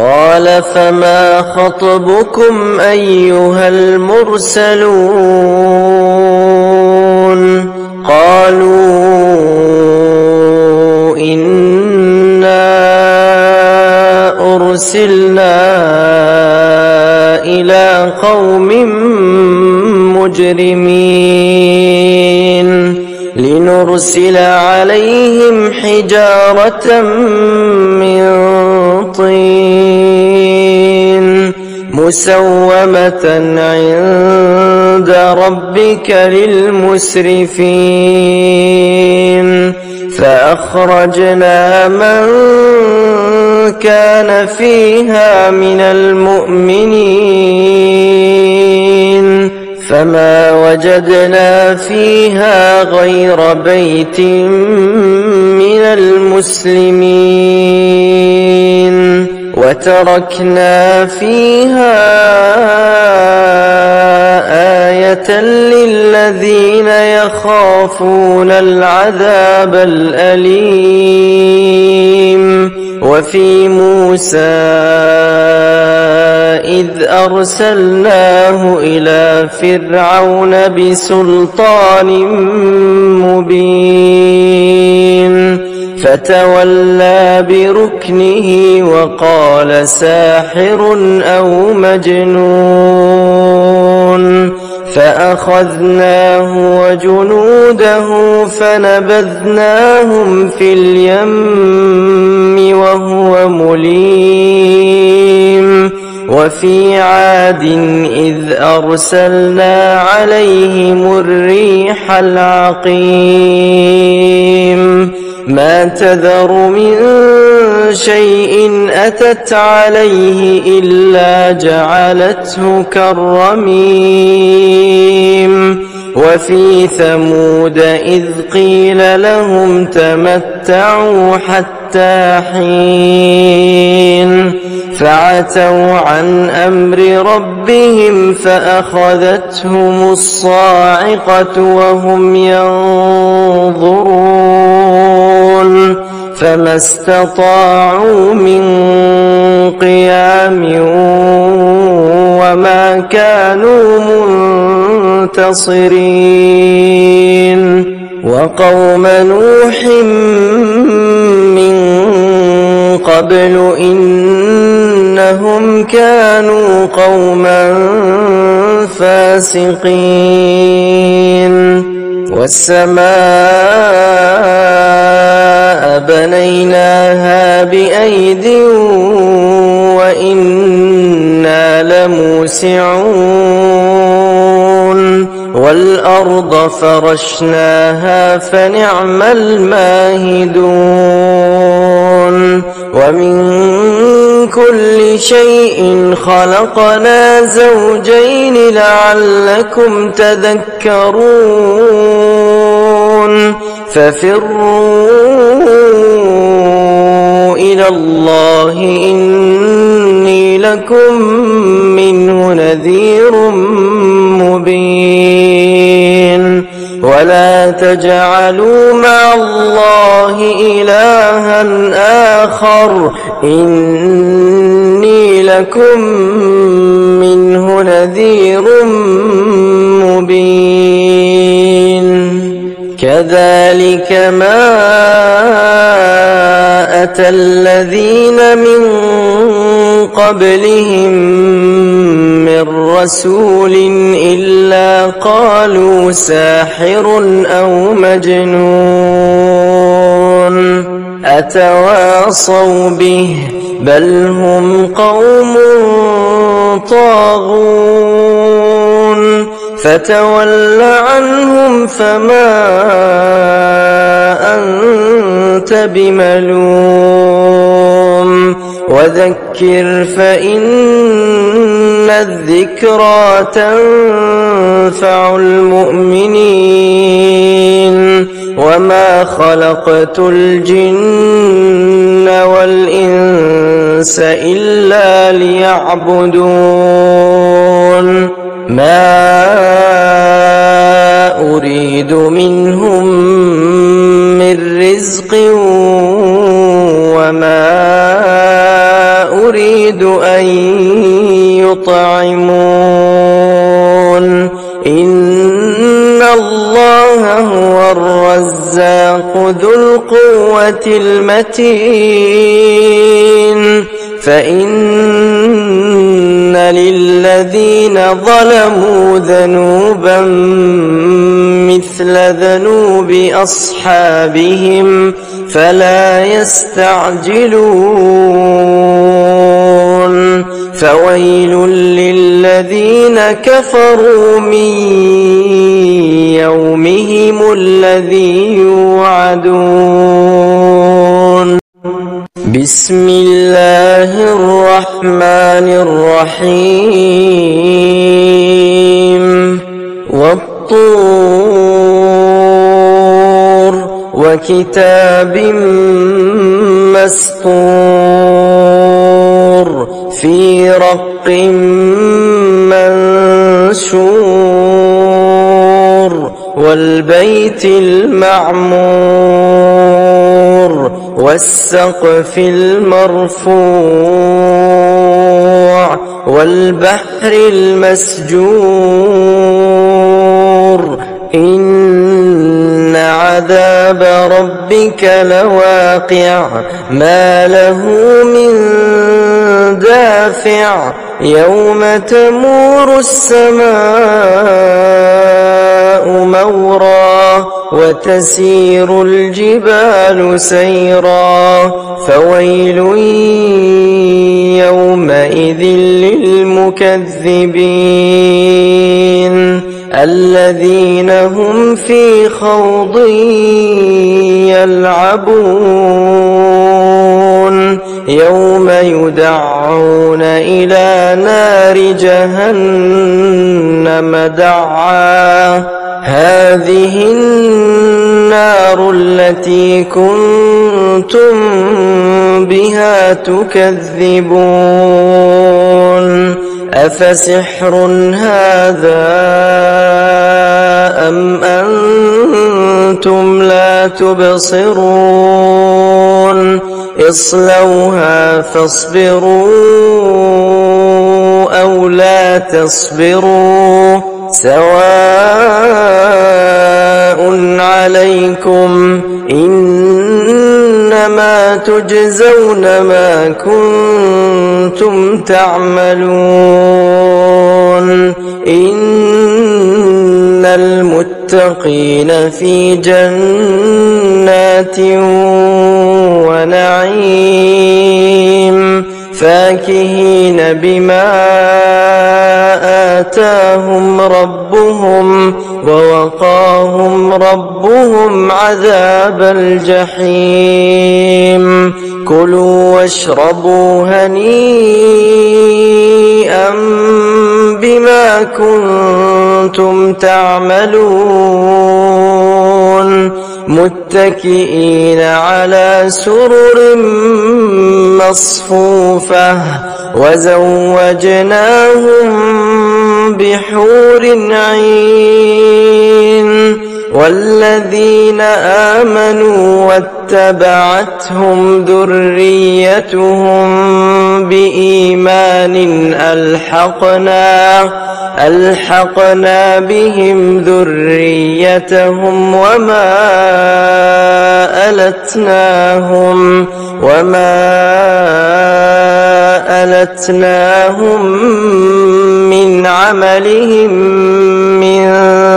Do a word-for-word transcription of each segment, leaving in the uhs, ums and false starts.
قال فما خطبكم أيها المرسلون قالوا إنا أرسلنا إلى قوم مجرمين لنرسل عليهم حجارة من طين مسومة عند ربك للمسرفين فأخرجنا من كان فيها من المؤمنين فما وجدنا فيها غير بيت من المسلمين وتركنا فيها آية للذين يخافون العذاب الأليم وفي موسى إذ أرسلناه إلى فرعون بسلطان مبين فتولى بركنه وقال ساحر أو مجنون فأخذناه وجنوده فنبذناهم في اليم وهو مليم وفي عاد إذ أرسلنا عليهم الريح العقيم ما تذر من شيء أتت عليه إلا جعلته كالرميم وفي ثمود إذ قيل لهم تمتعوا حتى حين فعتوا عن أمر ربهم فأخذتهم الصاعقة وهم ينظرون فما استطاعوا من قيام وما كانوا منتصرين وقوم نوح من قبل إنهم كانوا قوما فاسقين والسماء بنيناها بأيد وإنا لموسعون والأرض فرشناها فنعم الماهدون ومن كل شيء خلقنا زوجين لعلكم تذكرون ففروا إلى الله إني لكم منه نذير مبين ولا تجعلوا مع الله إلها آخر إني لكم منه نذير مبين كذلك ما أتى الذين من قبلهم من رسول إلا قالوا ساحر أو مجنون أتواصوا به بل هم قوم طاغون فتول عنهم فما أنت بملوم وذكر فإن الذكرى تنفع المؤمنين وما خلقت الجن والإنس إلا ليعبدون ما أريد منهم من رزق وما تريد أن يطعمون إن الله هو الرزاق ذو القوة المتين فإن للذين ظلموا ذنوبا مثل ذنوب أصحابهم فلا يستعجلون فويل للذين كفروا من يومهم الذي يوعدون بسم الله الرحمن الرحيم والطور وكتاب مسطور في رق منشور والبيت المعمور والسقف المرفوع والبحر المسجور إن عذاب ربك لواقع ما له من دافع يوم تمور السماء مورا وتسير الجبال سيرا فويل يومئذ للمكذبين الذين هم في خوض يلعبون يوم يدعون إلى نار جهنم دعا هذه النار التي كنتم بها تكذبون أفسحر هذا أم أنتم لا تبصرون اصلوها فاصبروا أو لا تصبروا سواء عليكم إنما تجزون ما كنتم تعملون إن المتقين في جنات ونعيم فاكهين بما آتاهم ربهم ووقاهم ربهم عذاب الجحيم كلوا واشربوا هنيئا بما كنتم تعملون متكئين على سرر مصفوفة وزوجناهم بحور عين والذين آمنوا واتبعتهم ذريتهم بإيمان ألحقنا ألحقنا بهم ذريتهم وما ألتناهم وما ألتناهم من عملهم من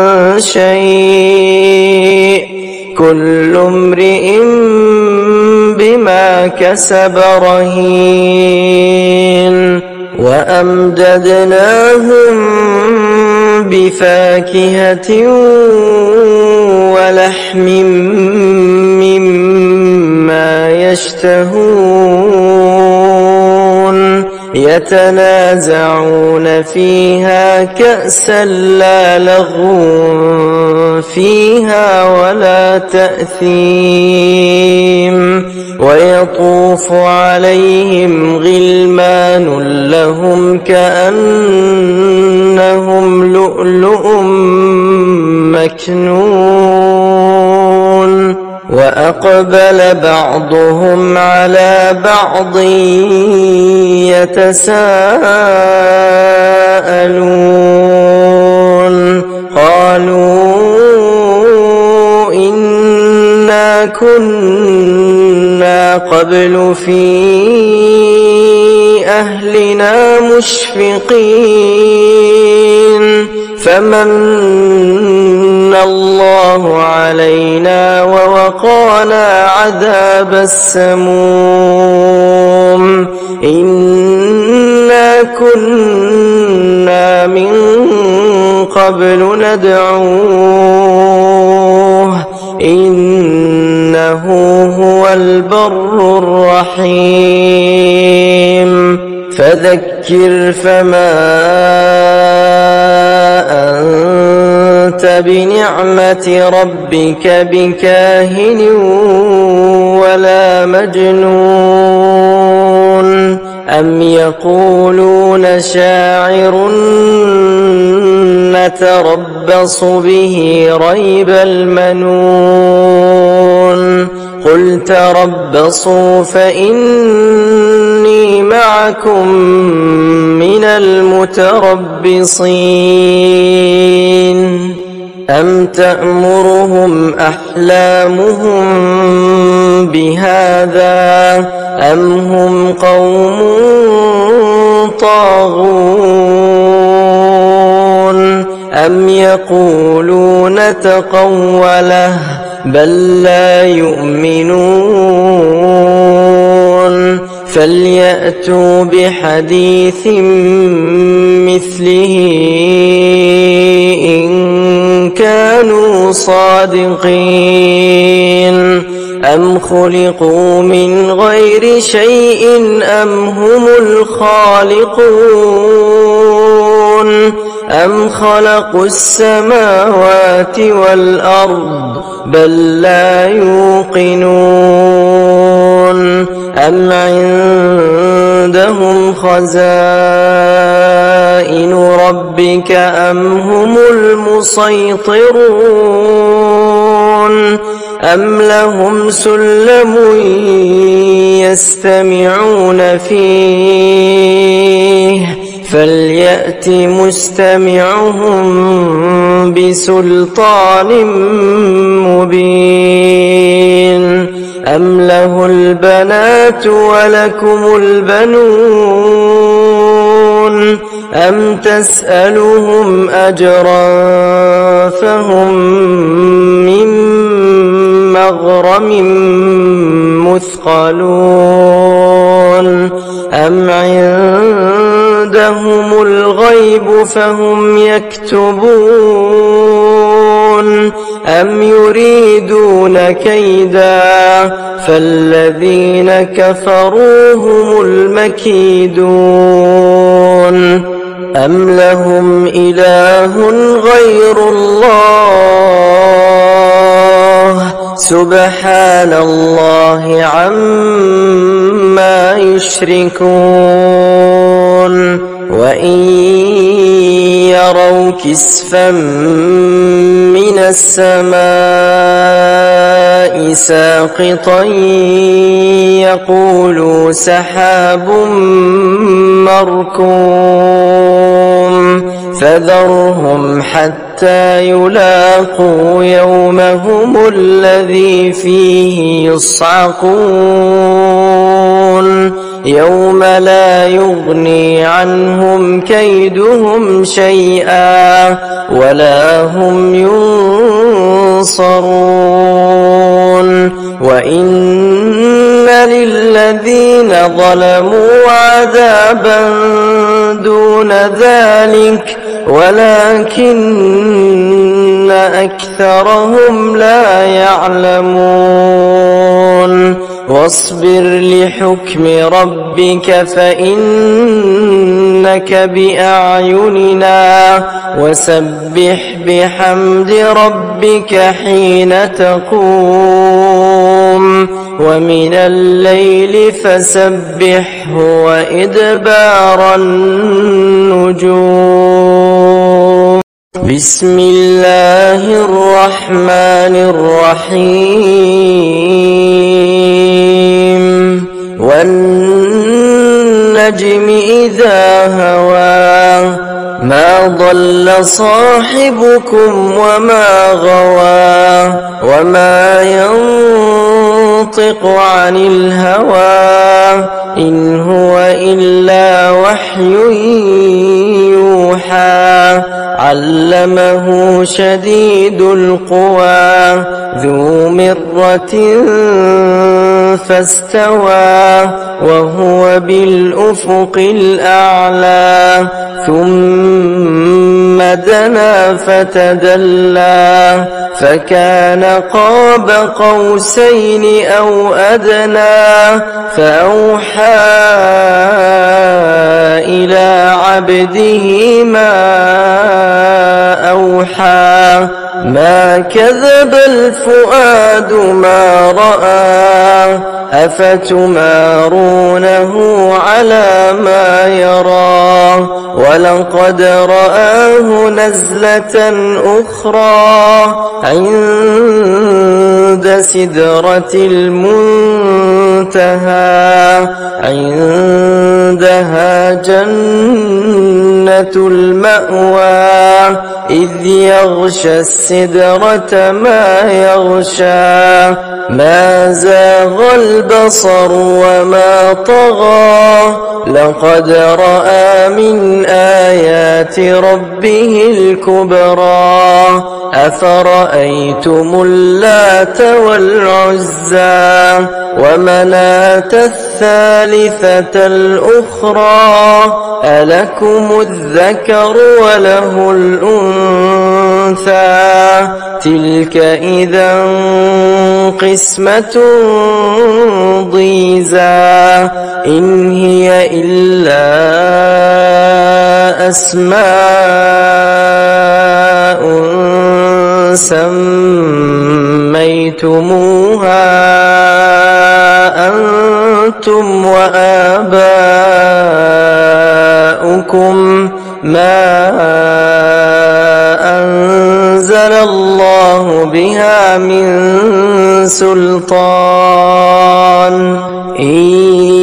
شيء كل امرئ بما كسب رهين وأمددناهم بفاكهة ولحم مما يشتهون يتنازعون فيها كأسا لا لغو فيها ولا تأثيم ويطوف عليهم غلمان لهم كأنهم لؤلؤ مكنون وأقبل بعضهم على بعض يتساءلون قالوا إنا كنا قبل في أهلنا مشفقين فمن الله علينا ووقانا عذاب السموم إنا كنا من قبل ندعوه إنه هو البر الرحيم فذكر فما أنت بنعمة ربك بكاهن ولا مجنون أم يقولون شاعر نتربص به ريب المنون قل تربصوا فإني معكم من المتربصين أم تأمرهم أحلامهم بهذا أم هم قوم طاغون أم يقولون تقوله بل لا يؤمنون فليأتوا بحديث مثله إن كانوا صادقين أم خلقوا من غير شيء أم هم الخالقون أم خلقوا السماوات والأرض بل لا يوقنون أم عندهم خزائن ربك أم هم المسيطرون أم لهم سلم يستمعون فيه فليأت مستمعهم بسلطان مبين أم له البنات ولكم البنون أم تسألهم أجرا فهم من مغرم مثقلون أم عندهم الغيب فهم يكتبون أم يريدون كيدا فالذين كفروا هم المكيدون أم لهم إله غير الله سبحان الله عما يشركون وإن يروا كسفا من السماء ساقطا يقولوا سحاب مركوم فذرهم حتى يلاقوا يومهم الذي فيه يصعقون يوم لا يغني عنهم كيدهم شيئا ولا هم ينصرون وإن للذين ظلموا عذابا دون ذلك ولكن أكثرهم لا يعلمون واصبر لحكم ربك فإنك بأعيننا وسبح بحمد ربك حين تقوم ومن الليل فسبحه وإدبار النجوم بسم الله الرحمن الرحيم والنجم والنجم إذا هوى ما ضل صاحبكم وما غوى وما ينطق عن الهوى إن هو إلا وحي يوحى علمه شديد القوى ذو مرة فاستوى وهو بالأفق الأعلى ثم دنا فتدلى فكان قاب قوسين أو أدنى فأوحى إلى عبده ما أوحى ما كذب الفؤاد ما رأى أفتمارونه على ما يرى ولقد رآه نزلة أخرى عند سدرة المنتهى عندها جنة المأوى إذ يغشى السدرة ما يغشى ما زاغ البصر وما طغى لقد رأى من آيات ربه الكبرى أفرأيتم اللات والعزى ومناة الثالثة الأخرى ألكم الذكر وله الأنثى تلك إذا قسمة ضيزى إن هي إلا أسماء سميتموها أنتم وآباؤكم ما أنزل الله بها من سلطان إن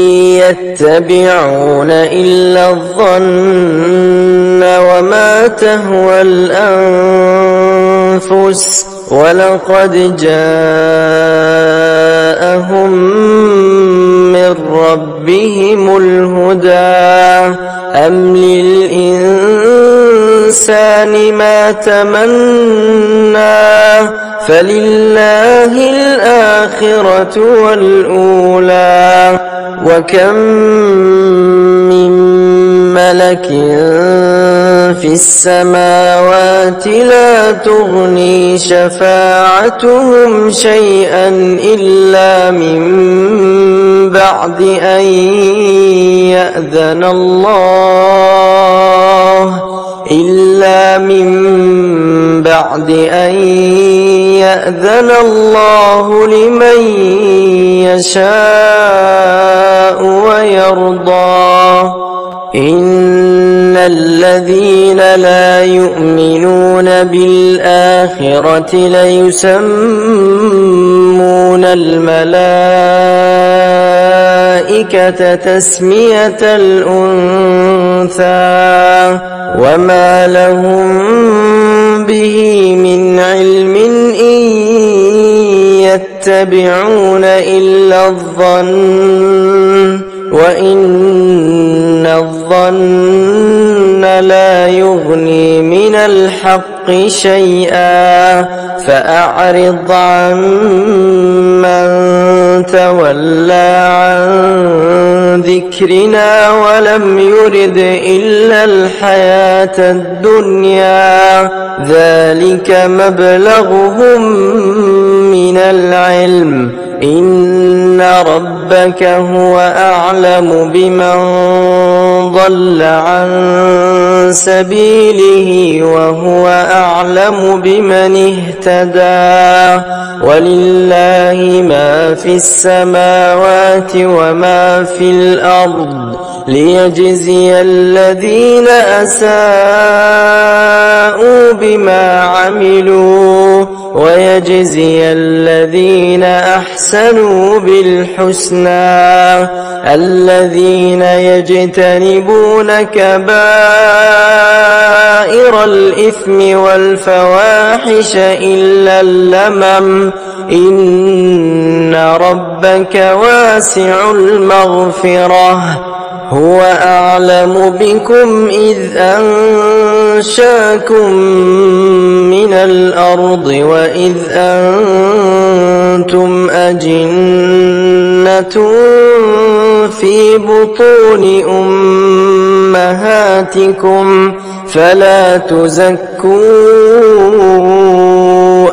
يتبعون إلا الظن وما تهوى الأنفس ولقد جاءهم من ربهم الهدى أم للإنسان ما تمنى فلله الآخرة والأولى وكم من ملك في السماوات لا تغني شفاعتهم شيئا إلا من بعد أن يأذن الله إلا من بعد أن يأذن الله لمن يشاء ويرضى إن الذين لا يؤمنون بالآخرة ليسمون الملائكة تسمية الأنثى وما لهم به من علم إن يتبعون إلا الظن وإن الظن لا يغني من الحق شيئا فأعرض عن من تولى عن ذكرنا ولم يرد إلا الحياة الدنيا ذلك مبلغهم من العلم إن ربك هو أعلم بمن ضل عن سبيله وهو أعلم بمن اهتدى ولله ما في السماوات وما في الأرض ليجزي الذين أساءوا بما عملوا ويجزي الذين أحسنوا بالحسنى الذين يجتنبون كبائر الإثم والفواحش إلا اللمم إن ربك واسع المغفرة هو أعلم بكم إذ أنشاكم من الأرض وإذ أنتم أجنة في بطون أمهاتكم فلا تزكوا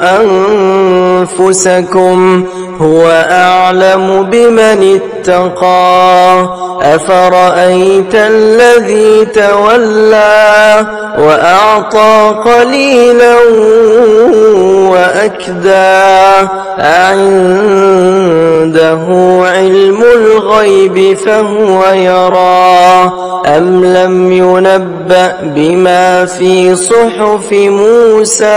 أنفسكم هو أعلم بمن اتقى أفرأيت الذي تولى وأعطى قليلا وأكدى أعنده علم الغيب فهو يرى أم لم ينبأ بما في صحف موسى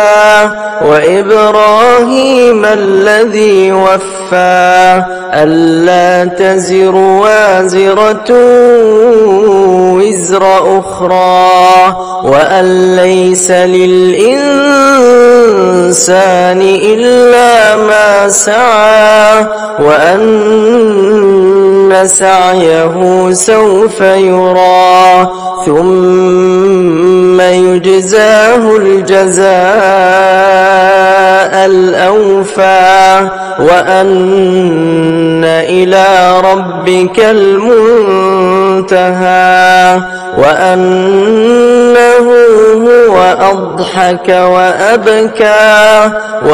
وإبراهيم الذي وفى ألا تزر وازرة وزر أخرى وأن ليس للإنسان إلا ما سعى وأن سعيه سوف يرى ثم يجزاه الجزاء الأوفى وأن إلى ربك المنتهى وأنه هو أضحك وأبكى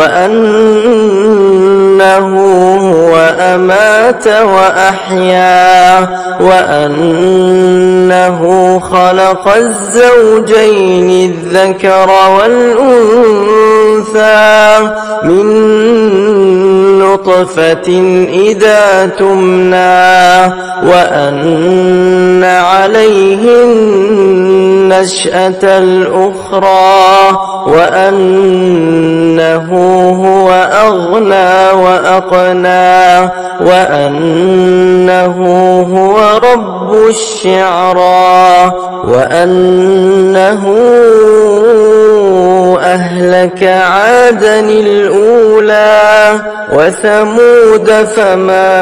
وأنه هو أمات وأحيا وأنه خلق الزوجين الذكر والأنثى من نطفة إذا تمنى وأن عليه النشأة الأخرى وأنه هو أغنى وأقنى وأنه هو رب الشعرى وأنه أهلك عادا الأولى وثمود فما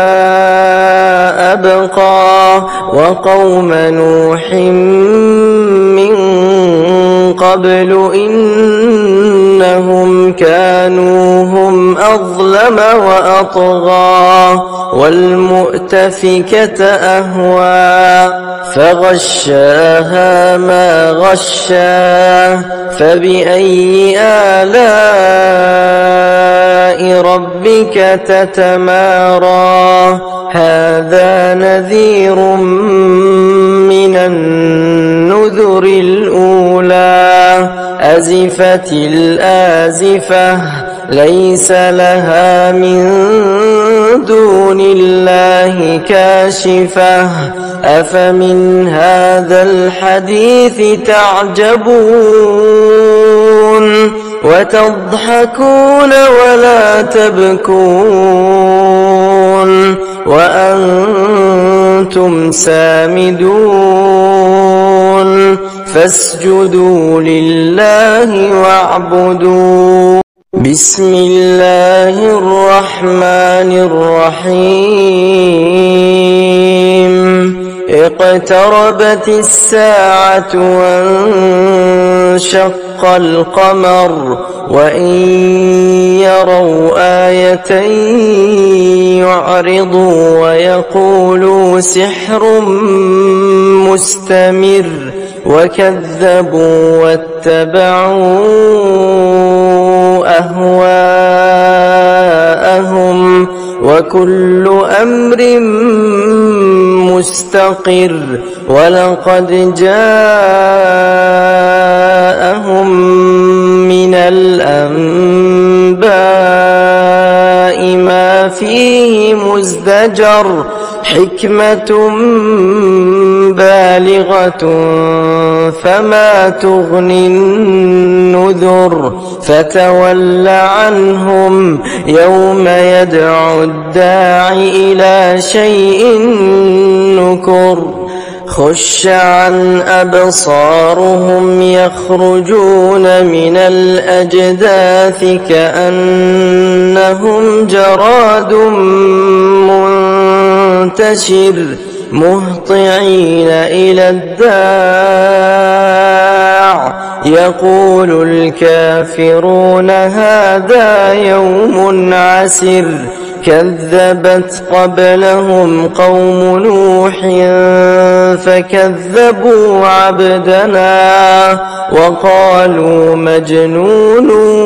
أبقى وقوم نوح من قبل إنهم كانوا هم أظلم وأطغى والمؤتفكة أهوى فغشاها ما غشا فبأي آلاء ربك تتمارى هذا نذير من النذر الأولى أزفت الآزفة ليس لها من دون الله كاشفة أفمن هذا الحديث تعجبون وتضحكون ولا تبكون وأنتم سامدون فاسجدوا لله واعبدوا بسم الله الرحمن الرحيم اقتربت الساعة وانشق القمر وإن يروا آية يعرضوا ويقولوا سحر مستمر وكذبوا واتبعوا أهواءهم وكل أمر مستقر ولقد جاءهم من الأنباء ما فيه مزدجر حكمة بالغة فما تغني النذر فتول عنهم يوم يدعو الداع إلى شيء نكر خش عن أبصارهم يخرجون من الأجداث كأنهم جراد منتشر مهطعين إلى الداع يقول الكافرون هذا يوم عسر كذبت قبلهم قوم نوح فكذبوا عبدنا وقالوا مجنون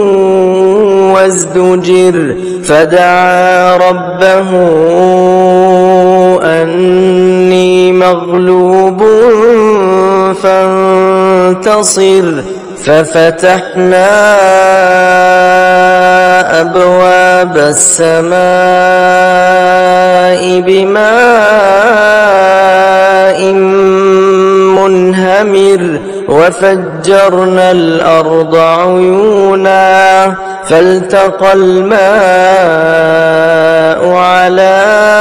وازدجر فدعا ربه أني مغلوب فانتصر ففتحنا أبواب السماء بماء منهمر وفجرنا الأرض عيونا فالتقى الماء على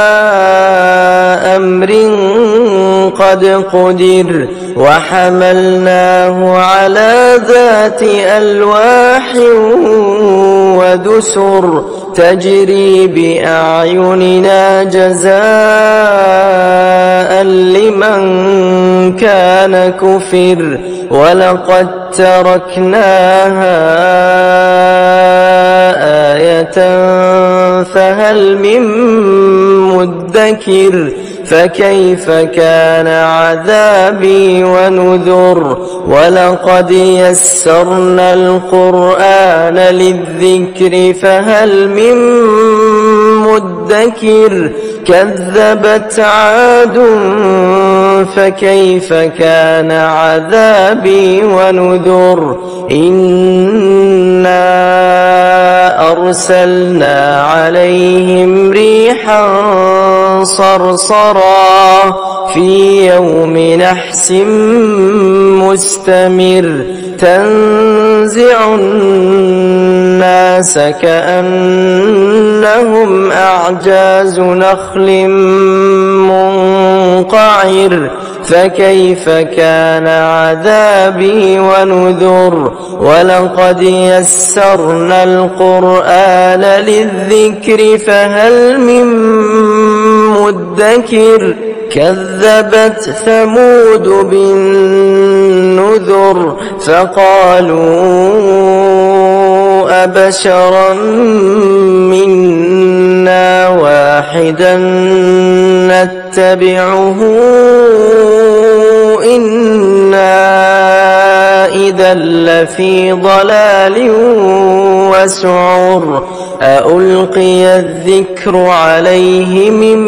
أمر قد قدر وحملناه على ذات ألواح ودسر تجري بأعيننا جزاء لمن كان كفر ولقد تركناها آية فهل من مدكر فكيف كان عذابي ونذر ولقد يسرنا القرآن للذكر فهل من مدكر كذبت عاد فكيف كان عذابي ونذر إنا أرسلنا عليهم ريحا صرصرا في يوم نحس مستمر تنزع الناس كأنهم أعجاز نخل منقعر فكيف كان عذابي ونذر ولقد يسرنا القرآن للذكر فهل من مدكر كذبت ثمود بالنذر فقالوا أبشرا منا واحدا نتبعه إنا إذا لفي ضلال وسعر أألقي الذكر عليه من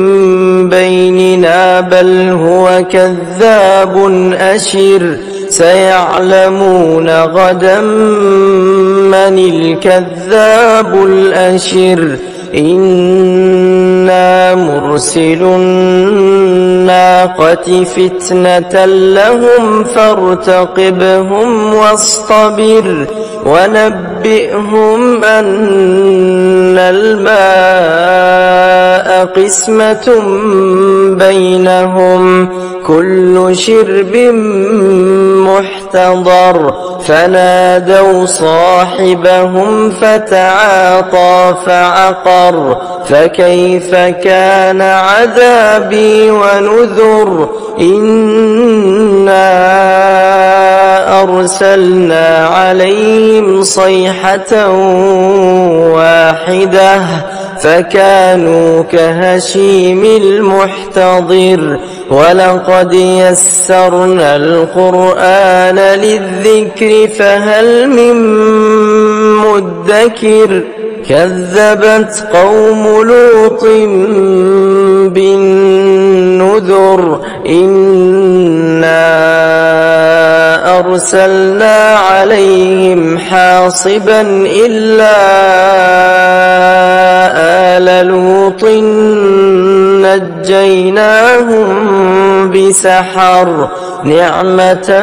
بيننا بل هو كذاب أشر سيعلمون غدا من الكذاب الأشر إنا مرسل الناقة فتنة لهم فارتقبهم واصطبر ونبئهم أن الماء قسمة بينهم كل شرب محتضر فنادوا صاحبهم فتعاطى فعقر فكيف كان عذابي ونذر إنا أرسلنا عليهم صيحة واحدة فكانوا كهشيم المحتضر ولقد يسرنا القرآن للذكر فهل من مدكر كذبت قوم لوط بالنذر إنا أرسلنا عليهم حاصبا إلا آل لوط نجيناهم بسحر نعمة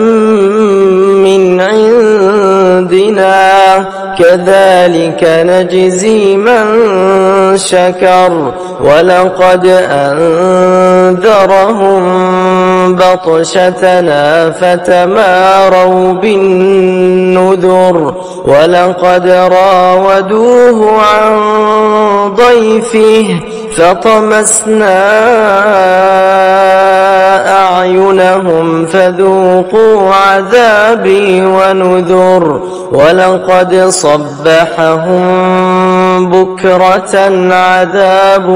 من عندنا كذلك نجزي من شكر ولقد أنذرهم بطشتنا فتماروا بالنذر ولقد راودوه عن ضيفه فطمسنا أعينهم فذوقوا عذابي ونذر ولقد صبحهم بكرة عذاب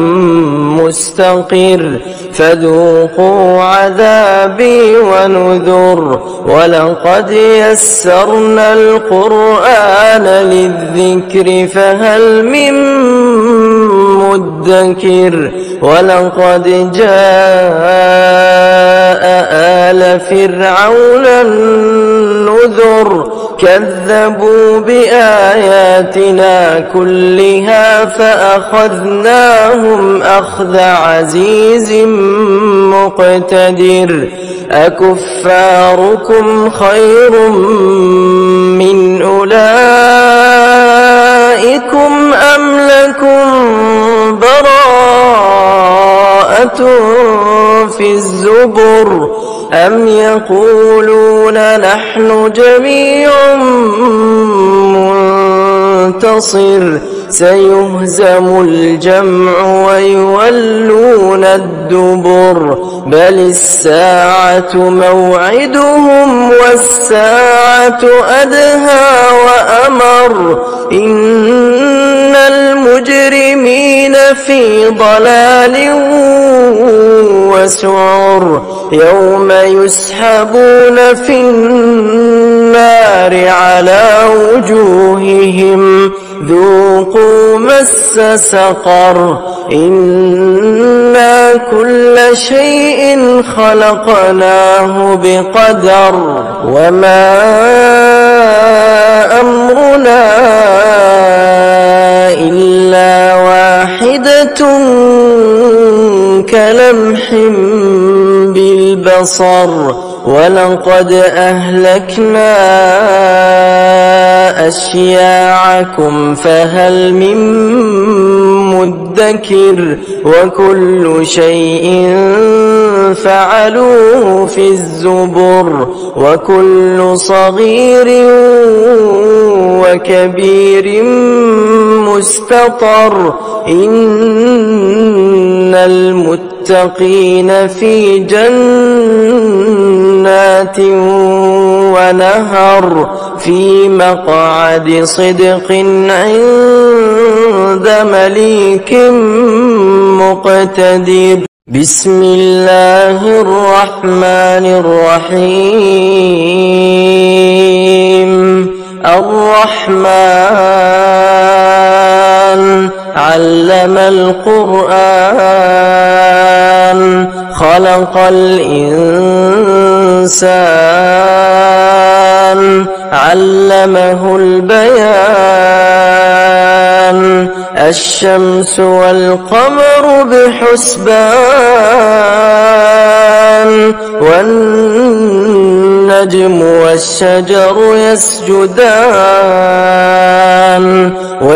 مستقر فذوقوا عذابي ونذر ولقد يسرنا القرآن للذكر فهل من مدكر ولقد جاء آل فرعون النذر كذبوا بآياتنا كلها فأخذناهم أخذ عزيز مقتدر أكفاركم خير من أولئكم أم لكم براءة في الزبر أم يقولون نحن جميع منتصر سيهزم الجمع ويولون الدبر بل الساعة موعدهم والساعة أدهى وأمر إن المجرمين في ضلال وسعر يوم يسحبون في النار على وجوههم ذوقوا مس سقر إنا كل شيء خلقناه بقدر وما أمرنا إلا واحدة كلمح بالبصر ولقد أهلكنا أشياعكم فهل من مدكر وكل شيء فعلوه في الزبر وكل صغير وكبير مستطر إن المتقين في جنات ونهر في مقعد صدق عند مليك مقتدر بسم الله الرحمن الرحيم الرحمن علم القرآن خلق الإنسان علمه البيان الشمس والقمر بحسبان والنجم والشجر يسجدان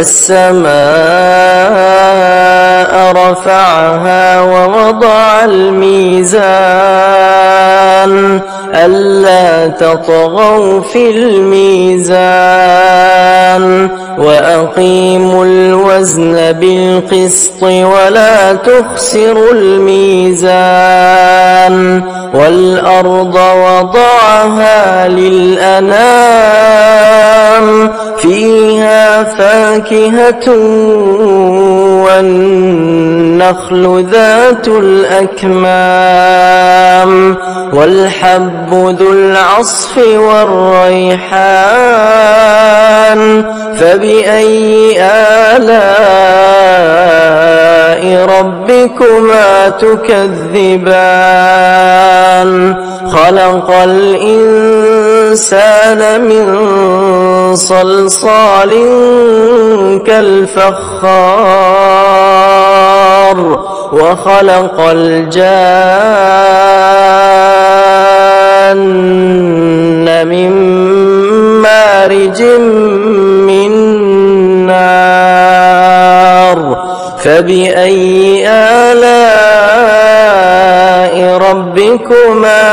والسماء رفعها ووضع الميزان ألا تطغوا في الميزان وأقيموا الوزن بالقسط ولا تخسروا الميزان والأرض وضعها للأنام فيها فاكهة والنخل ذات الأكمام والحب ذو العصف والريحان فبأي آلاء ربكما تكذبان خلق الإنسان من صلصال كالفخار وخلق الجان من مارج من نار فبأي آلاء ربكما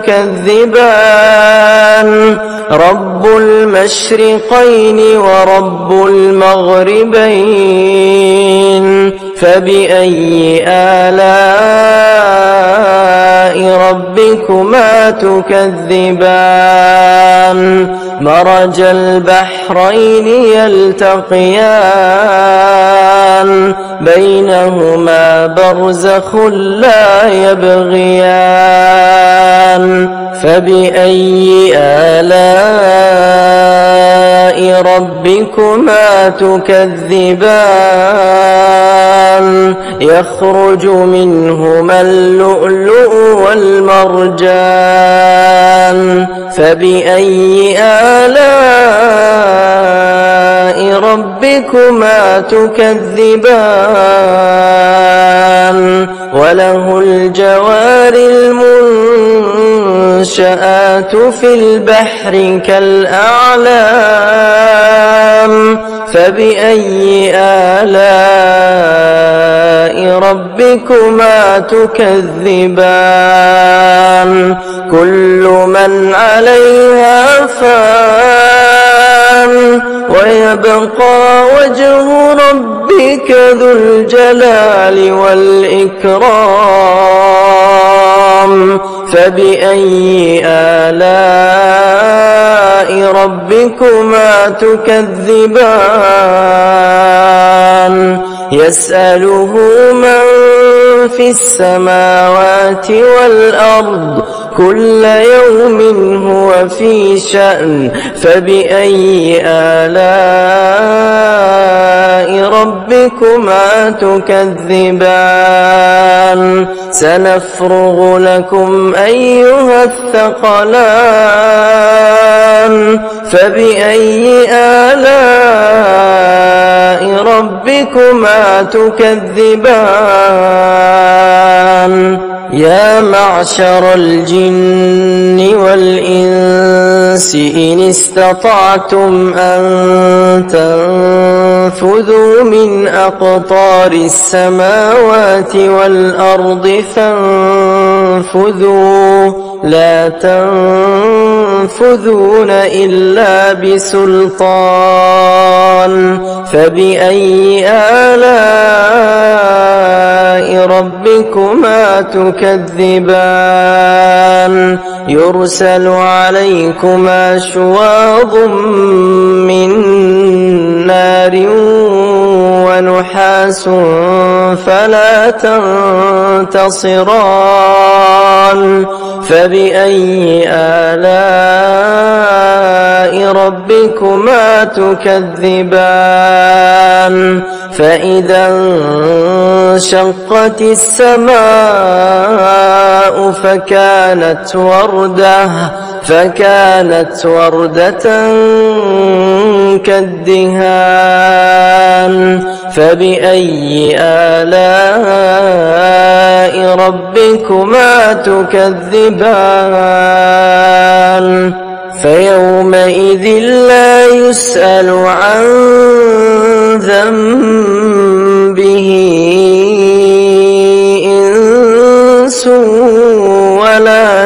تكذبان رب المشرقين ورب المغربين فبأي آلاء ربكما تكذبان مرج البحرين يلتقيان بينهما برزخ لا يبغيان فبأي آلاء ربكما تكذبان يخرج منهما اللؤلؤ والمرجان فبأي آلاء ربكما تكذبان وله الجوار المنشآت في البحر كالأعلام فبأي آلاء ربكما تكذبان كل من عليها فان ويبقى وجه ربك ذو الجلال والإكرام فبأي آلاء ربكما تكذبان يسأله من في السماوات والأرض كل يوم هو في شأن فبأي آلاء ربكما تكذبان سنفرغ لكم أيها الثقلان فبأي آلاء ربكما تكذبان يا معشر الجن والإنس إن استطعتم أن تنفذوا من أقطار السماوات والأرض فانفذوا لا تنفذون إلا بسلطان فبأي آلاء ربكما تكذبان يرسل عليكما شواظ من نار ونحاس فلا تنتصران فبأي آلاء ربكما تكذبان فإذا انشقت السماء فكانت وردة فكانت وردة كالدهان فبأي آلاء ربكما تكذبان فيومئذ لا يسأل عن ذنبه إنس ولا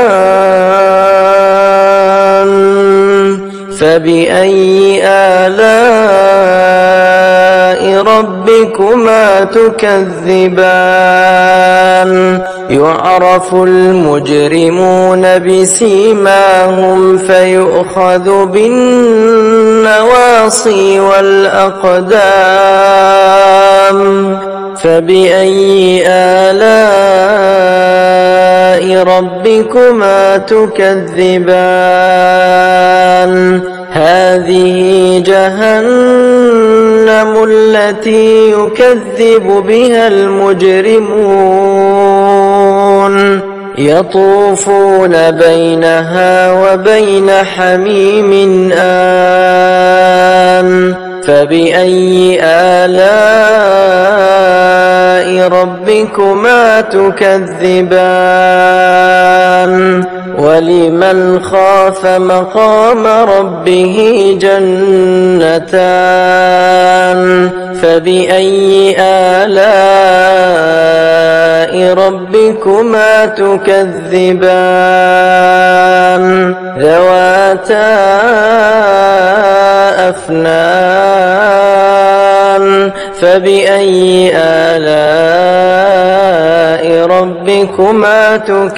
جان فبأي آلاء ربكما تكذبان يعرف المجرمون بسيماهم فيؤخذ بالنواصي والأقدام فبأي آلاء ربكما تكذبان هذه جهنم التي يكذب بها المجرمون يطوفون بينها وبين حميم آن فبأي آلاء ربكما تكذبان ولمن خاف مقام ربه جنتان فبأي آلاء ربكما تكذبان ذواتا أفنان فبأي آلاء ربكما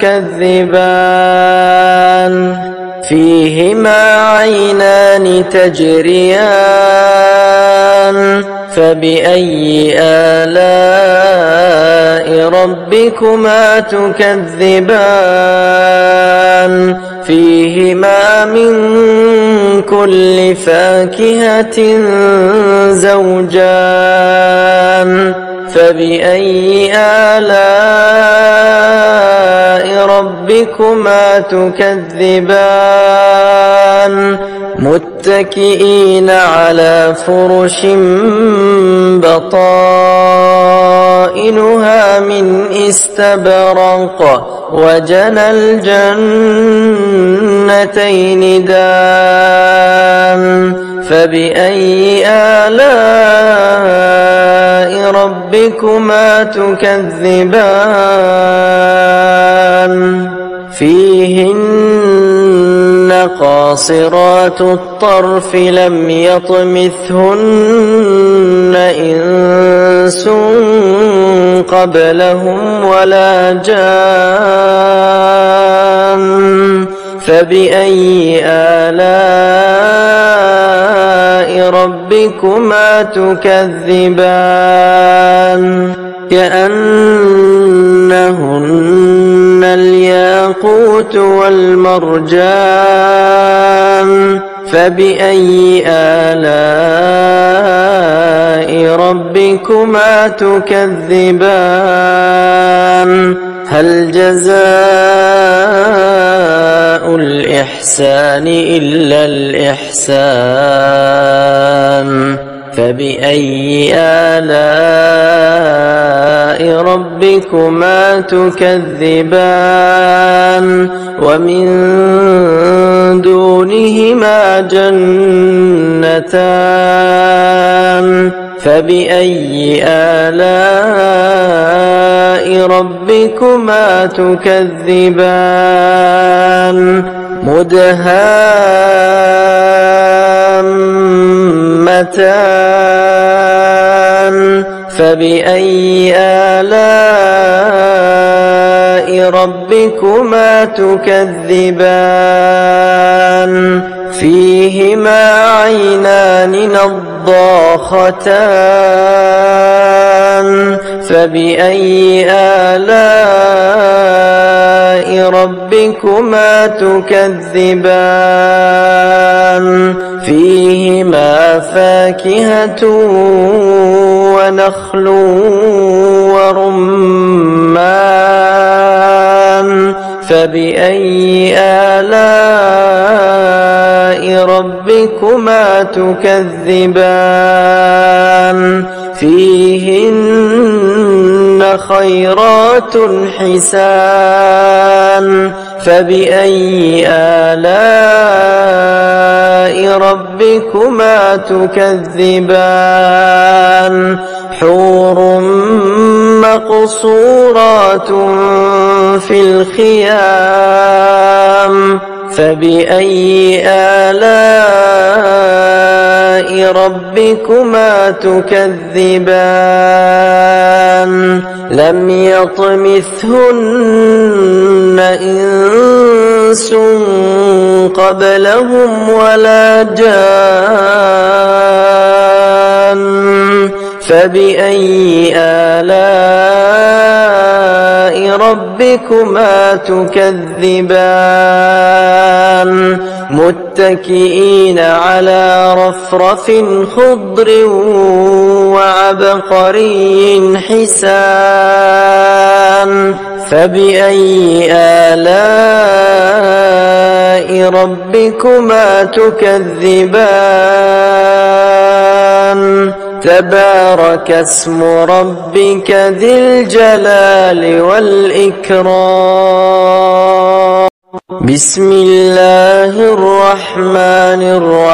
تكذبان فيهما عينان تجريان فبأي آلاء ربكما تكذبان فيهما من كل فاكهة زوجان فبأي آلاء ربكما تكذبان متكئين على فرش بطائنها من استبرق وجنى الجنتين دان فبأي آلاء ربكما تكذبان فيهن قاصرات الطرف لم يطمثهن إنس قبلهم ولا جان فبأي آلاء ربكما تكذبان كأنهن الياقوت والمرجان فبأي آلاء ربكما تكذبان هل جزاء الإحسان إلا الإحسان فبأي آلاء ربكما تكذبان ومن دونهما جنتان فبأي آلاء ربكما تكذبان مدهامتان فبأي آلاء ربكما تكذبان فيهما عينان نضاختان فبأي آلاء ربكما تكذبان فيهما فاكهة ونخل ورمان فبأي آلاء ربكما تكذبان فيهن خيرات حسان فبأي آلاء ربكما تكذبان حور مقصورات في الخيام فبأي آلاء ربكما تكذبان لم يطمثهن إنس قبلهم ولا جان فبأي آلاء ربكما تكذبان متكئين على رفرف خضر وعبقري حسان فبأي آلاء ربكما تكذبان تبارك اسم ربك ذي الجلال والإكرام. بسم الله الرحمن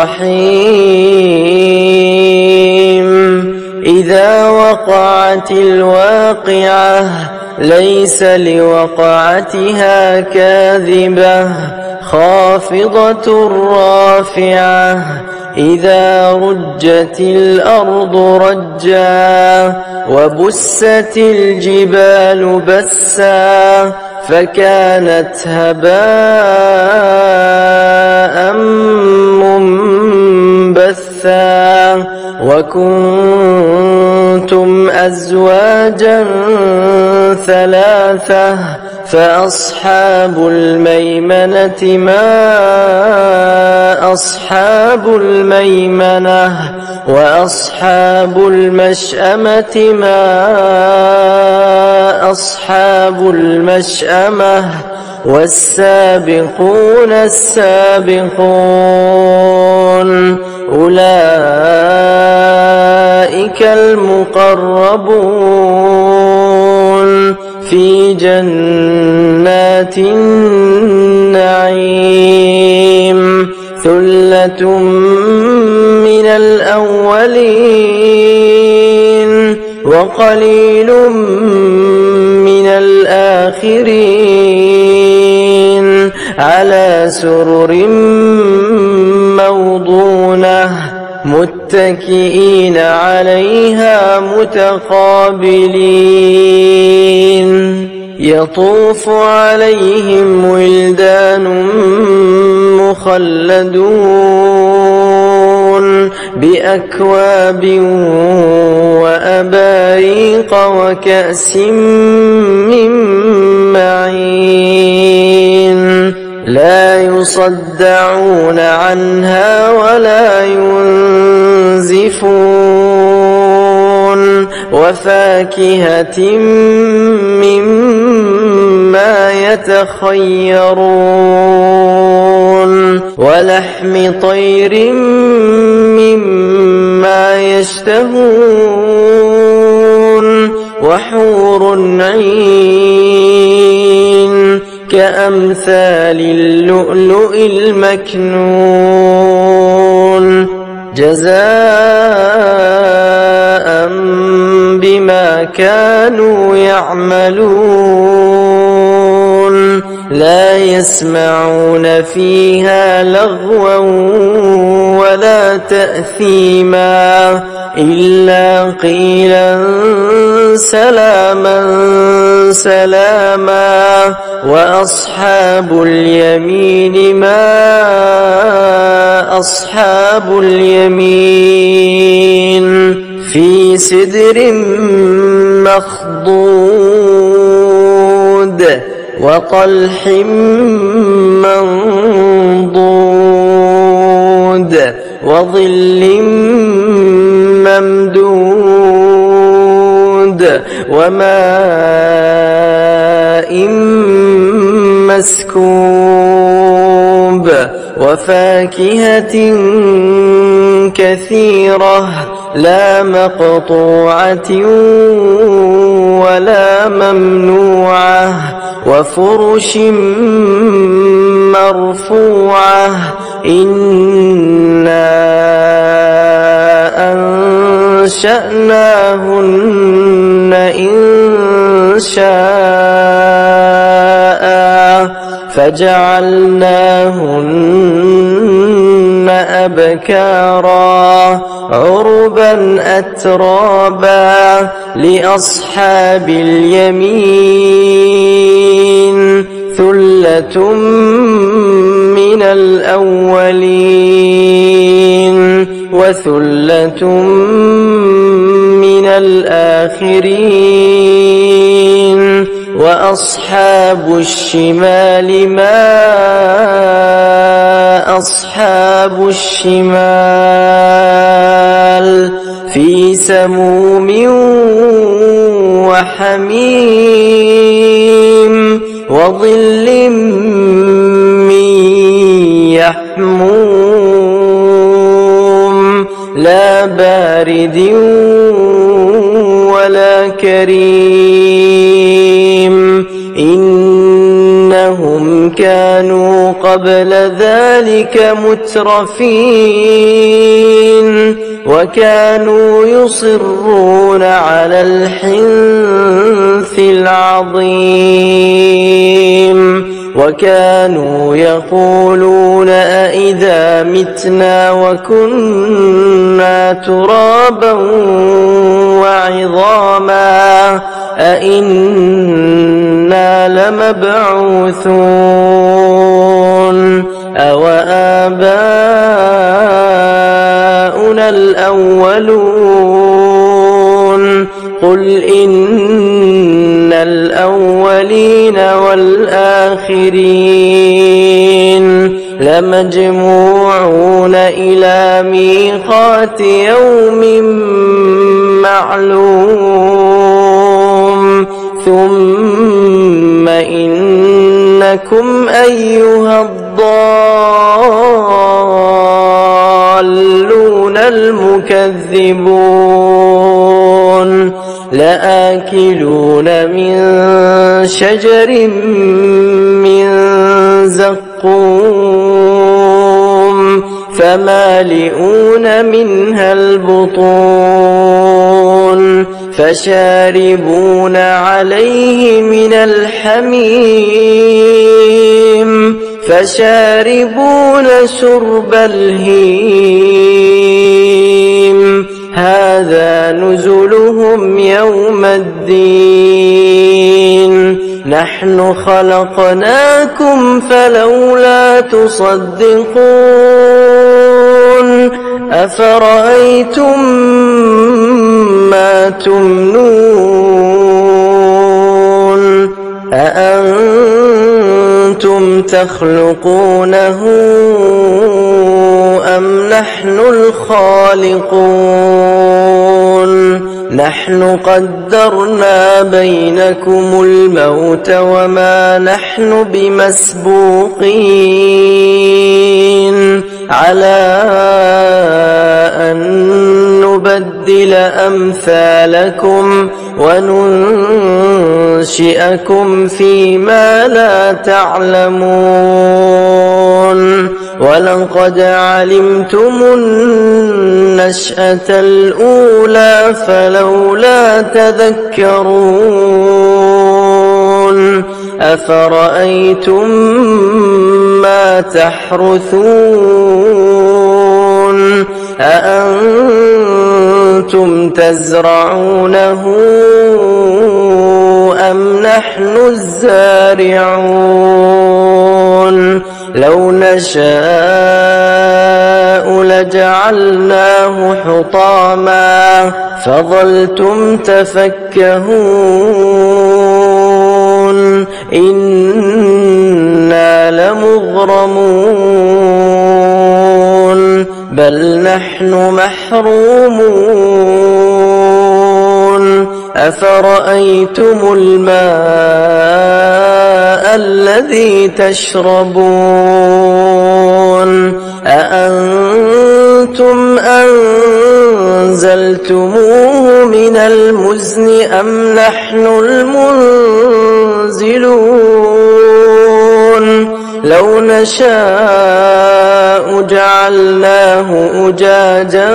الرحيم. إذا وقعت الواقعة ليس لوقعتها كاذبة خافضة رافعة إذا رجت الأرض رجا وبست الجبال بسا فكانت هباء منبثا وكنتم أزواجا ثلاثة فأصحاب الميمنة ما أصحاب الميمنة وأصحاب المشأمة ما أصحاب المشأمة والسابقون السابقون أولئك المقربون في جنات النعيم ثلة من الأولين وقليل من الآخرين على سرر موضونة متكئين عليها متقابلين يطوف عليهم ولدان مخلدون بأكواب وأباريق وكأس من معين لا يصدعون عنها ولا ينزفون وفاكهة مما يتخيرون ولحم طير مما يشتهون وحور عين كأمثال اللؤلؤ المكنون جزاء بما كانوا يعملون لا يسمعون فيها لغوا ولا تأثيما إلا قيلا سلاما سلاما وأصحاب اليمين ما أصحاب اليمين في سدر مخضود وطلح منضود وظل ممدود وماء مسكوب وفاكهة كثيرة لا مقطوعة ولا ممنوعة وفرش مرفوعة إنا أنشأناهن إن شاء فجعلناهن أبكارا عربا أترابا لأصحاب اليمين ثلة من الأولين وثلة من الآخرين وأصحاب الشمال ما أصحاب الشمال في سموم وحميم وظل من يحموم لا بارد عبد ولا كريم إنهم كانوا قبل ذلك مترفين وكانوا يصرون على الحنث العظيم وكانوا يقولون أئذا متنا وكنا ترابا وعظاما أئنا لمبعوثون أو آباؤنا الأولون قل إن الأولين والآخرين لمجموعون إلى ميقات يوم معلوم ثم إنكم أيها الضالون المكذبون لآكلون من شجر من زقوم فمالئون منها البطون فشاربون عليه من الحميم فشاربون شرب الهيم هذا نزلهم يوم الدين نحن خلقناكم فلولا تصدقون أفرأيتم ما تمنون أأنتم تخلقونه أم نحن الخالقون نحن قدرنا بينكم الموت وما نحن بمسبوقين على أن نبدل أمثالكم وننشئكم فيما لا تعلمون ولقد علمتم النشأة الأولى فلولا تذكرون أفرأيتم ما تحرثون أأنتم تزرعونه أم نحن الزارعون لو نشاء لجعلناه حطاما فظلتم تفكهون إنا لمغرمون بل نحن محرومون أفرأيتم الماء الذي تشربون أأنتم أنزلتموه من المزن أم نحن المنزلون لو نشاء جعلناه أجاجا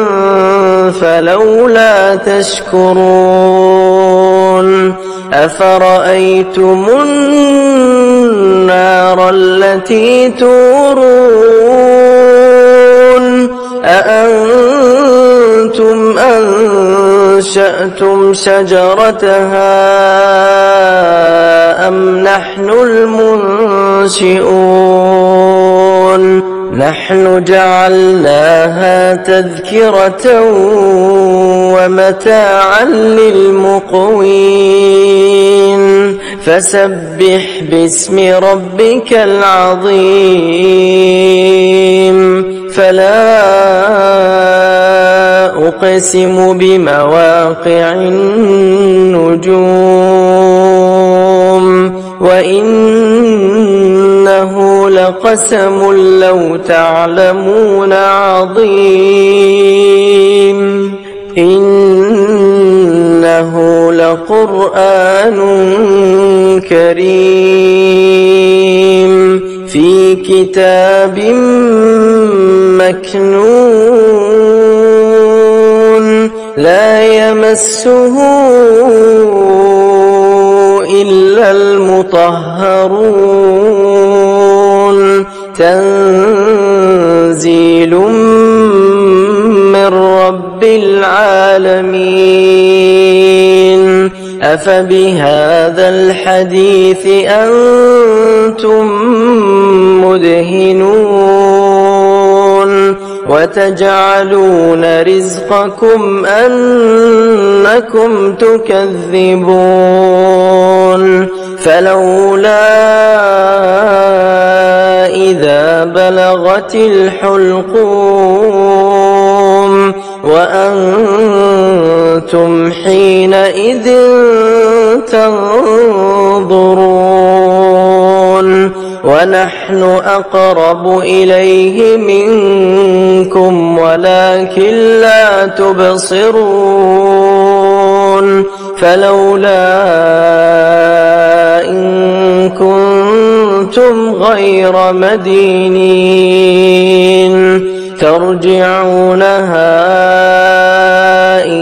فلولا تشكرون أفرأيتم النار التي تورون أأنتم أنشأتم شجرتها أم نحن المنشئون نحن جعلناها تذكرة ومتاعا للمقوين فسبح باسم ربك العظيم فلا أقسم بمواقع النجوم وإنه لقسم لو تعلمون عظيم إنه لقرآن كريم في كتاب مكنون لا يمسه إلا المطهرون تنزيل من رب العالمين أفبهذا الحديث أنتم مدهنون وتجعلون رزقكم أنكم تكذبون فلولا إذا بلغت الحلقوم وأنتم حينئذ تنظرون ونحن أقرب إليه منكم ولكن لا تبصرون فلولا إن كنتم غير مدينين ترجعونها إن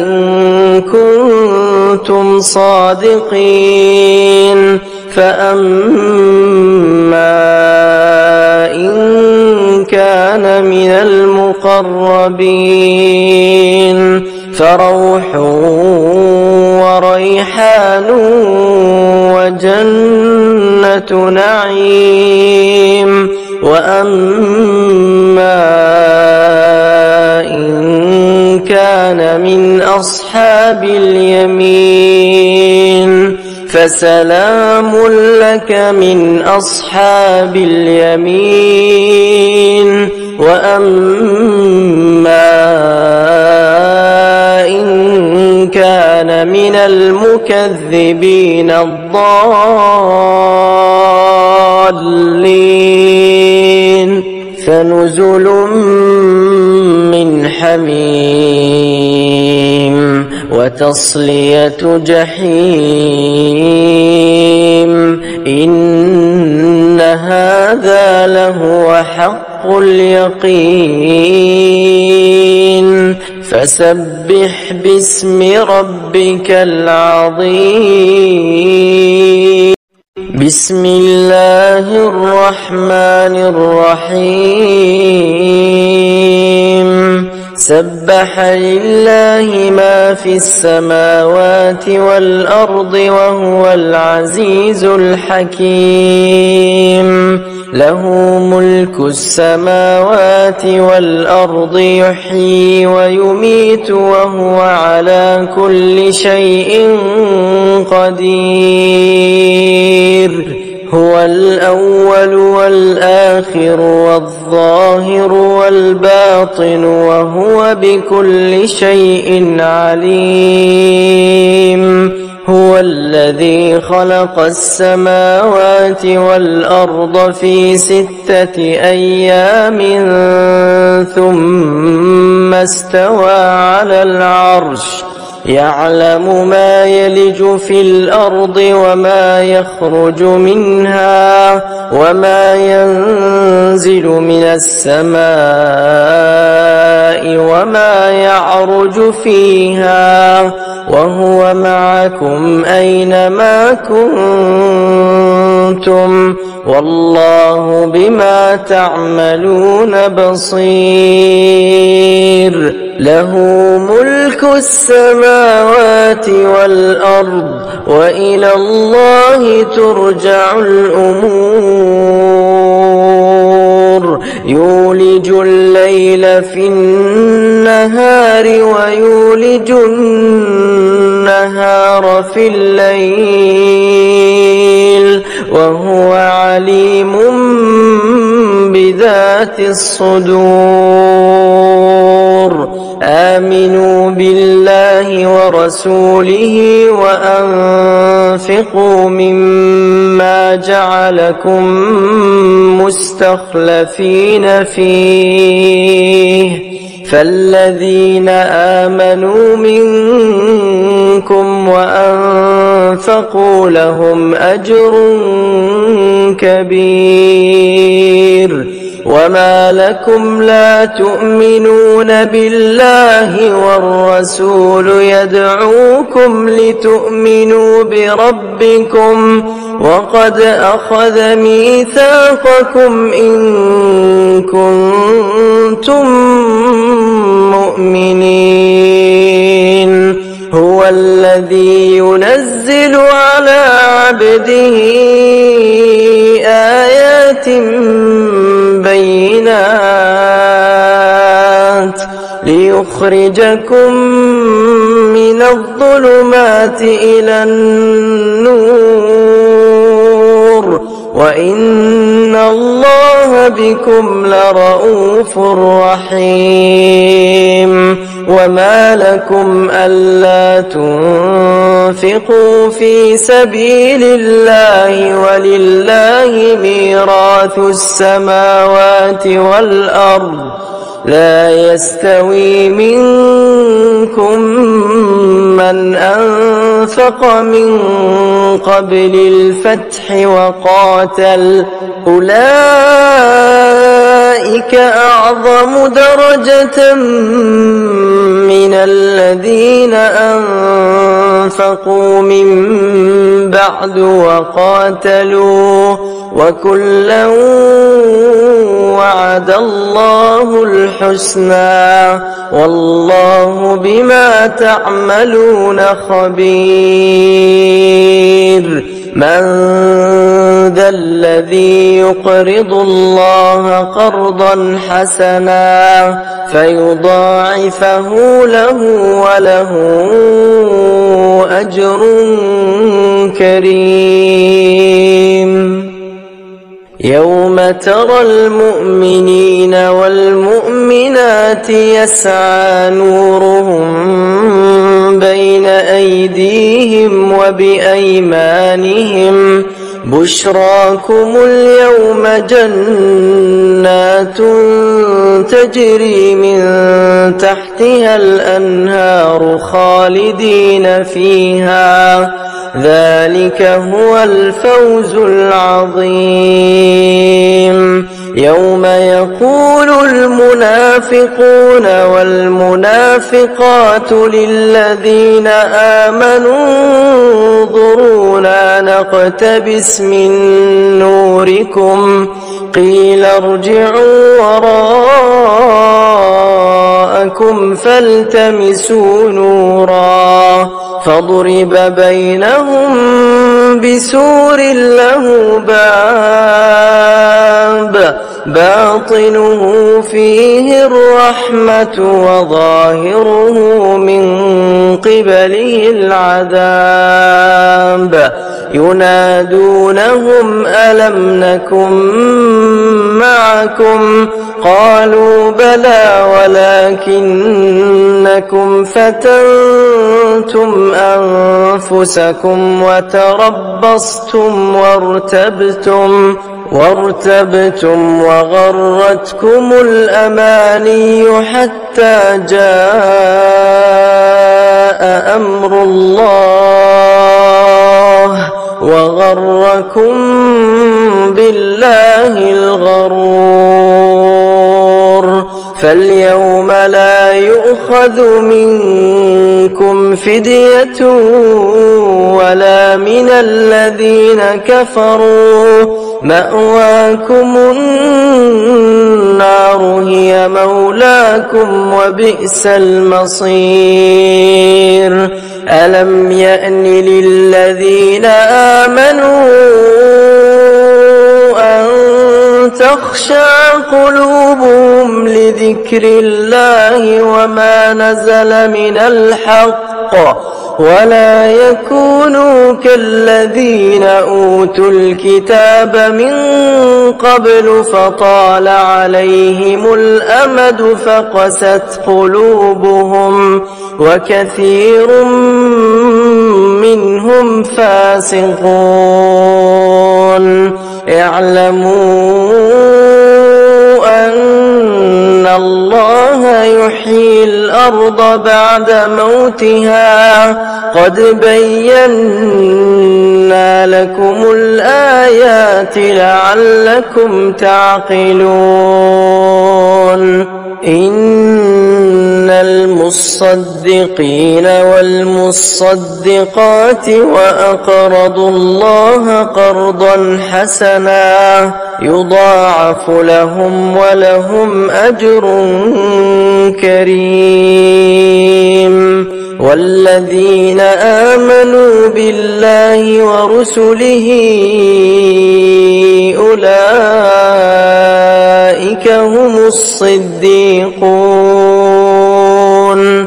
كنتم صادقين فأما إن كان من المقربين فروح وريحان وجنة نعيم وأما إن كان من أصحاب اليمين فسلام لك من أصحاب اليمين وأما إن كان من المكذبين الضالين فنزل من حميم وتصلية جحيم إن هذا لهو حق اليقين فسبح باسم ربك العظيم بسم الله الرحمن الرحيم سبح لله ما في السماوات والأرض وهو العزيز الحكيم له ملك السماوات والأرض يحيي ويميت وهو على كل شيء قدير هو الأول والآخر والظاهر والباطن وهو بكل شيء عليم هو الذي خلق السماوات والأرض في ستة أيام ثم استوى على العرش يعلم ما يلج في الأرض وما يخرج منها وما ينزل من السماء وما يعرج فيها وهو معكم أينما كنتم والله بما تعملون بصير له ملك السماوات والأرض وإلى الله ترجع الأمور يولج الليل في النهار ويولج النهار في الليل وهو عليم بذات الصدور آمنوا بالله ورسوله وأنفقوا مما جعلكم مستخلفين فيه فالذين آمنوا منكم وأنفقوا لهم أجر كبير. وما لكم لا تؤمنون بالله والرسول يدعوكم لتؤمنوا بربكم وقد أخذ ميثاقكم إن كنتم مؤمنين. هو الذي ينزل على عبده آيات بينات ليخرجكم من الظلمات إلى النور وإن الله بكم لرؤوف رحيم. وما لكم ألا تنفقوا في سبيل الله ولله ميراث السماوات والأرض لا يستوي منكم من أنفق من قبل الفتح وقاتل أولئك أعظم درجة من الذين أنفقوا من بعد وقاتلوا وكلا وعد الله الحسنى والله بما تعملون خبير. من ذا الذي يقرض الله قرضا حسنا فيضاعفه له وله أجر كريم. يوم ترى المؤمنين والمؤمنات يسعى نورهم بين أيديهم وبأيمانهم بشراكم اليوم جنات تجري من تحتها الأنهار خالدين فيها ذلك هو الفوز العظيم. يوم يقول المنافقون والمنافقات للذين آمنوا انظرونا نقتبس من نوركم قيل ارجعوا وراءكم فالتمسوا نورا فضرب بينهم بسور له باب باطنه فيه الرحمة وظاهره من قبله العذاب ينادونهم ألم نكن معكم قالوا بلى ولكنكم فتنتم أنفسكم وتربصتم وارتبتم وارتبتم وغرتكم الأماني حتى جاء أمر الله وغركم بالله الغرور. فاليوم لا يؤخذ منكم فدية ولا من الذين كفروا مأواكم النار هي مولاكم وبئس المصير. ألم يأن للذين آمنوا أن تخشع قلوبهم لذكر الله وما نزل من الحق ولا يكونوا كالذين أوتوا الكتاب من قبل فطال عليهم الأمد فقست قلوبهم وكثير منهم فاسقون. اعلموا أن الله يحب الأرض بعد موتها قد بينا لكم الآيات لعلكم تعقلون إن المصدقين والمصدقات وأقرضوا الله قرضا حسنا يضاعف لهم ولهم أجر كريم والذين آمنوا بالله ورسله أولئك هم الصديقون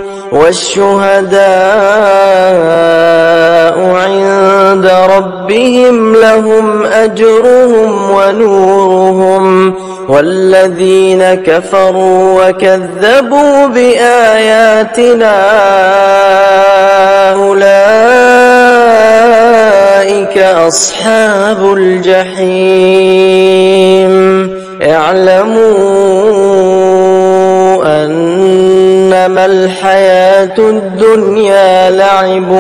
والشهداء عند ربهم لهم أجرهم ونورهم والذين كفروا وكذبوا بآياتنا أولئك أصحاب الجحيم اعلموا أنما الحياة الدنيا لعب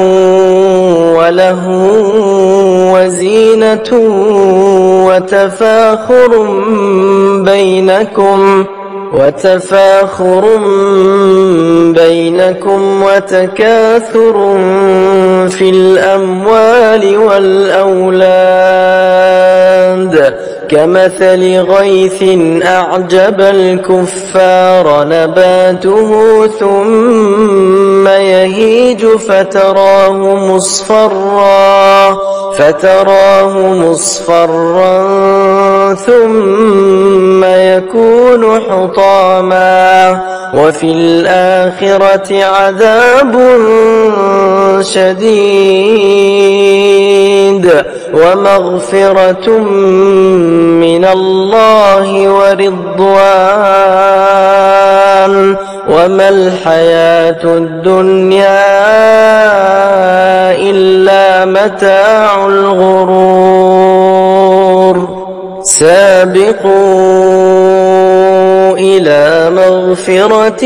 ولهو وزينة وتفاخر بينكم وتفاخر بينكم وتكاثر في الأموال والأولاد كمثل غيث أعجب الكفار نباته ثم يهيج فتراه مصفرا فتراه مصفرا ثم يكون حطاما وفي الآخرة عذاب شديد ومغفرة من الله ورضوان وما الحياة الدنيا إلا متاع الغرور سابقوا إلى مغفرة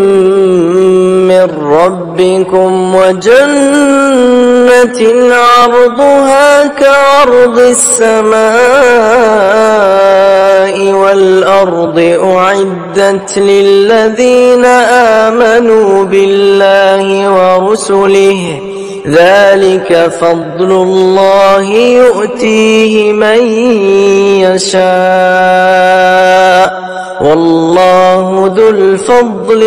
من ربكم وجنة عرضها كعرض السماء والأرض أعدت للذين آمنوا بالله ورسله ذلك فضل الله يؤتيه من يشاء والله ذو الفضل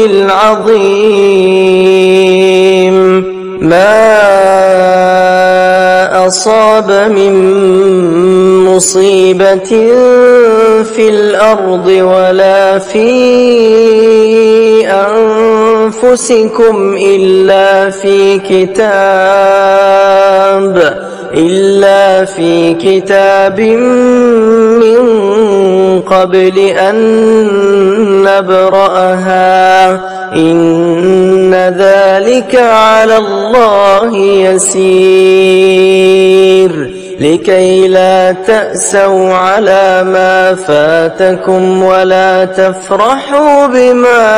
العظيم ما أصاب من مصيبة في الأرض ولا في أنفسكم إلا في كتاب إلا في كتاب من قبل أن نبرأها إن ذلك على الله يسير لكي لا تأسوا على ما فاتكم ولا تفرحوا بما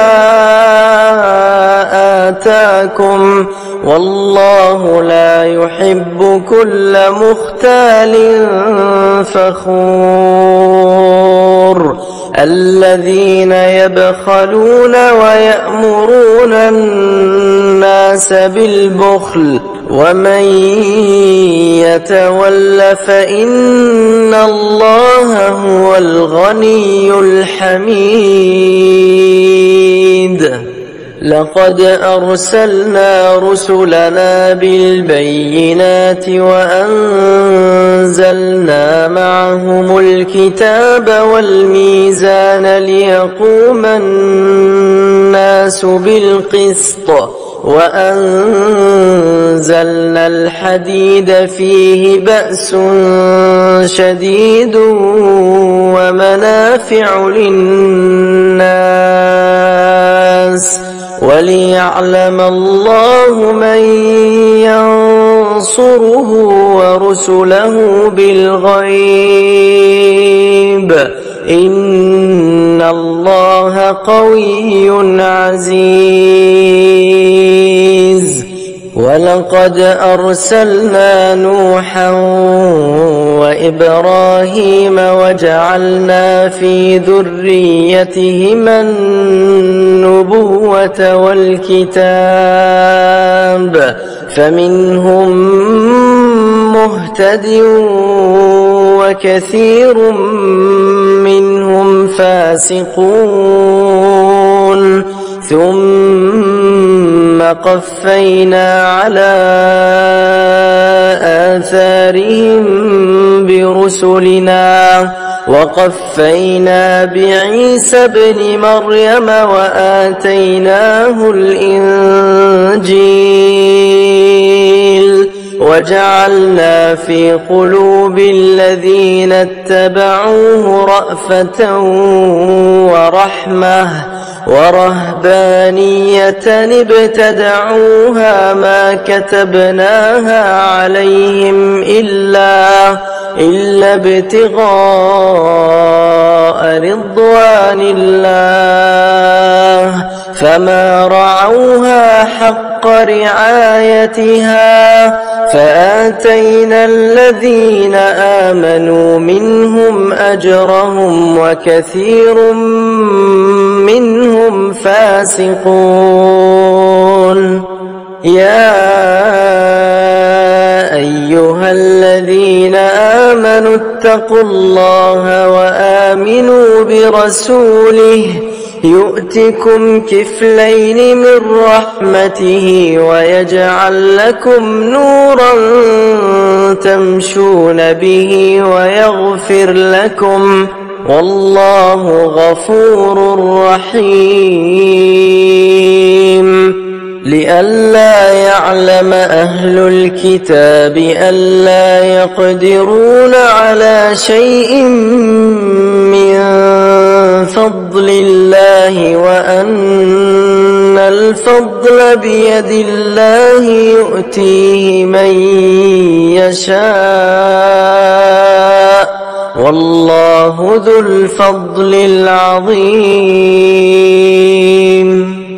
آتاكم والله لا يحب كل مختال فخور الذين يبخلون ويأمرون الناس بالبخل ومن يتول فإن الله هو الغني الحميد لقد أرسلنا رسلنا بالبينات وأنزلنا معهم الكتاب والميزان ليقوم الناس بالقسط وأنزلنا الحديد فيه بأس شديد ومنافع للناس وليعلم الله من ينصره ورسله بالغيب إن إن الله قوي عزيز. ولقد أرسلنا نوحا وإبراهيم وجعلنا في ذريتهما النبوة والكتاب فمنهم مهتد وكثير منهم فاسقون. ثم قفينا على آثارهم برسلنا وقفينا بعيسى ابن مريم وآتيناه الإنجيل وجعلنا في قلوب الذين اتبعوه رأفة ورحمة ورهبانية ابتدعوها ما كتبناها عليهم إلا إلا ابتغاء رضوان الله فما رعوها حق رعايتها فآتينا الذين آمنوا منهم أجرهم وكثير منهم فاسقون. يا أيها الذين آمنوا اتقوا الله وآمنوا برسوله يؤتكم كفلين من رحمته ويجعل لكم نورا تمشون به ويغفر لكم والله غفور رحيم. لئلا يعلم أهل الكتاب ألا يقدرون على شيء من فضل الله وأن الفضل بيد الله يؤتيه من يشاء والله ذو الفضل العظيم.